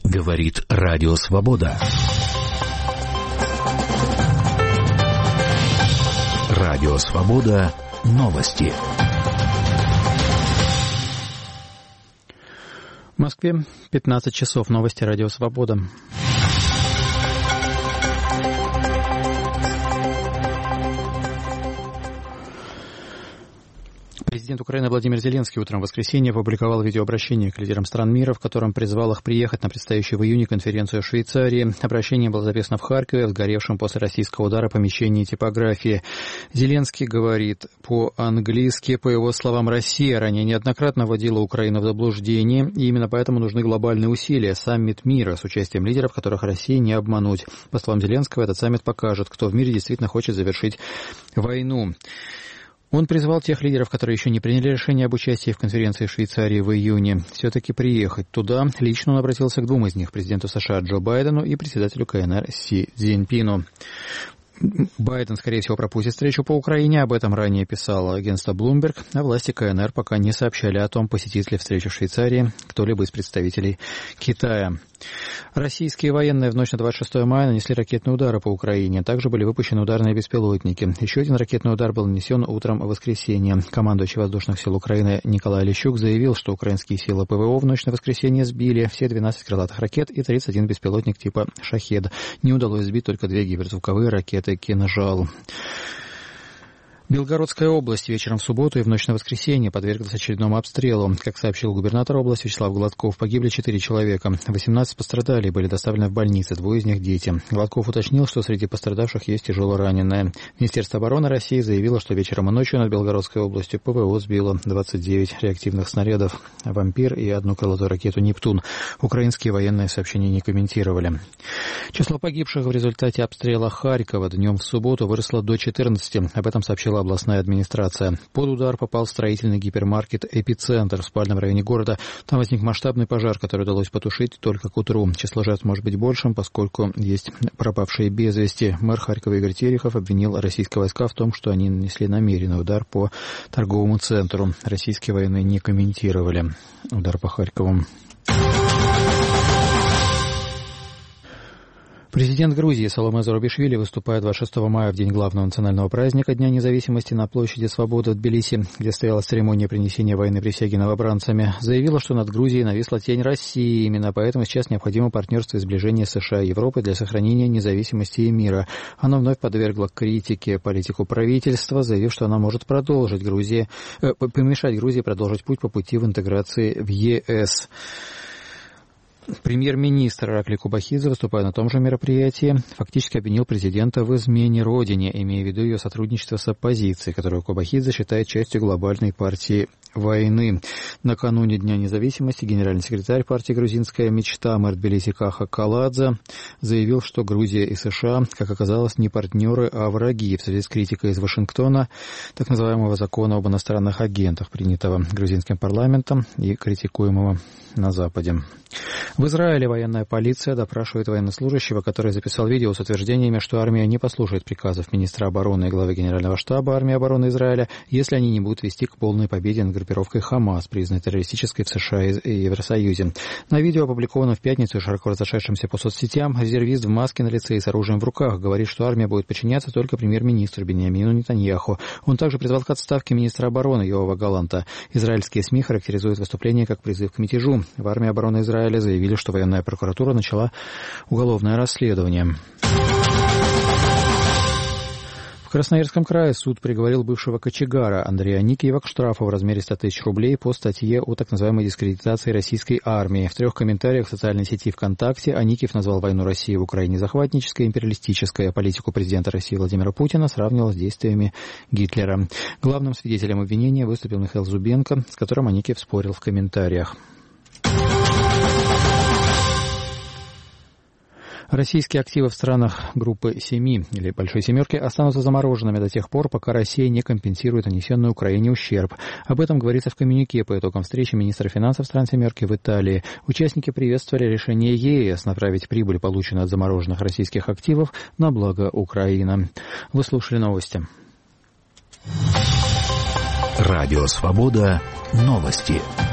Говорит Радио Свобода. Радио Свобода. Новости. В Москве 15 часов. Новости Радио Свобода. Президент Украины Владимир Зеленский утром в воскресенье опубликовал видеообращение к лидерам стран мира, в котором призвал их приехать на предстоящую в июне конференцию в Швейцарии. Обращение было записано в Харькове, в сгоревшем после российского удара помещении типографии. Зеленский говорит по-английски. По его словам, Россия ранее неоднократно вводила Украину в заблуждение, и именно поэтому нужны глобальные усилия. Саммит мира с участием лидеров, которых России не обмануть. По словам Зеленского, этот саммит покажет, кто в мире действительно хочет завершить войну. Он призвал тех лидеров, которые еще не приняли решение об участии в конференции в Швейцарии в июне, все-таки приехать туда. Лично он обратился к двум из них, президенту США Джо Байдену и председателю КНР Си Цзиньпину. Байден, скорее всего, пропустит встречу по Украине. Об этом ранее писало агентство Bloomberg, а власти КНР пока не сообщали о том, посетит ли встречу в Швейцарии кто-либо из представителей Китая. Российские военные в ночь на 26 мая нанесли ракетные удары по Украине. Также были выпущены ударные беспилотники. Еще один ракетный удар был нанесен утром в воскресенье. Командующий воздушных сил Украины Николай Лещук заявил, что украинские силы ПВО в ночь на воскресенье сбили все 12 крылатых ракет и 31 беспилотник типа «Шахед». Не удалось сбить только 2 гиперзвуковые ракеты «Кинжал». Белгородская область вечером в субботу и в ночь на воскресенье подверглась очередному обстрелу. Как сообщил губернатор области Вячеслав Гладков, погибли 4 человека. 18 пострадали и были доставлены в больницы, 2 из них дети. Гладков уточнил, что среди пострадавших есть тяжело раненые. Министерство обороны России заявило, что вечером и ночью над Белгородской областью ПВО сбило 29 реактивных снарядов «Вампир» и 1 крылатую ракету «Нептун». Украинские военные сообщения не комментировали. Число погибших в результате обстрела Харькова днем в субботу выросло до 14. Об этом сообщила областная администрация. Под удар попал строительный гипермаркет «Эпицентр» в спальном районе города. Там возник масштабный пожар, который удалось потушить только к утру. Число жертв может быть большим, поскольку есть пропавшие без вести. Мэр Харькова Игорь Терехов обвинил российские войска в том, что они нанесли намеренный удар по торговому центру. Российские военные не комментировали удар по Харькову. Президент Грузии Саломе Зурабишвили, выступая 26 мая в день главного национального праздника Дня независимости на площади Свободы в Тбилиси, где стояла церемония принесения военной присяги новобранцами, заявила, что над Грузией нависла тень России. Именно поэтому сейчас необходимо партнерство и сближение США и Европы для сохранения независимости и мира. Она вновь подвергла критике политику правительства, заявив, что она может помешать Грузии продолжить путь по пути в интеграции в ЕС. Премьер-министр Ираклий Кубахидзе, выступая на том же мероприятии, фактически обвинил президента в измене родине, имея в виду ее сотрудничество с оппозицией, которую Кубахидзе считает частью глобальной партии войны. Накануне Дня независимости генеральный секретарь партии «Грузинская мечта» мэр Тбилиси Каха Каладзе заявил, что Грузия и США, как оказалось, не партнеры, а враги в связи с критикой из Вашингтона так называемого закона об иностранных агентах, принятого грузинским парламентом и критикуемого на Западе. В Израиле военная полиция допрашивает военнослужащего, который записал видео с утверждениями, что армия не послушает приказов министра обороны и главы Генерального штаба армии обороны Израиля, если они не будут вести к полной победе над группировкой «Хамас», признанной террористической в США и Евросоюзе. На видео, опубликованном в пятницу, широко разошедшемся по соцсетям, резервист в маске на лице и с оружием в руках говорит, что армия будет подчиняться только премьер-министру Биньямину Нетаньяху. Он также призвал к отставке министра обороны Йоава Галанта. Израильские СМИ характеризуют выступление как призыв к мятежу. В армии обороны Израиля заявили, что военная прокуратура начала уголовное расследование. В Красноярском крае суд приговорил бывшего кочегара Андрея Аникиева к штрафу в размере 100 тысяч рублей по статье о так называемой дискредитации российской армии. В 3 комментариях в социальной сети ВКонтакте Аникиев назвал войну России в Украине захватнической и империалистической, а политику президента России Владимира Путина сравнивал с действиями Гитлера. Главным свидетелем обвинения выступил Михаил Зубенко, с которым Аникиев спорил в комментариях. Российские активы в странах группы 7 или Большой Семерки останутся замороженными до тех пор, пока Россия не компенсирует нанесенный Украине ущерб. Об этом говорится в коммюнике по итогам встречи министра финансов стран Семерки в Италии. Участники приветствовали решение ЕС направить прибыль, полученную от замороженных российских активов, на благо Украины. Вы слушали новости. Радио Свобода. Новости.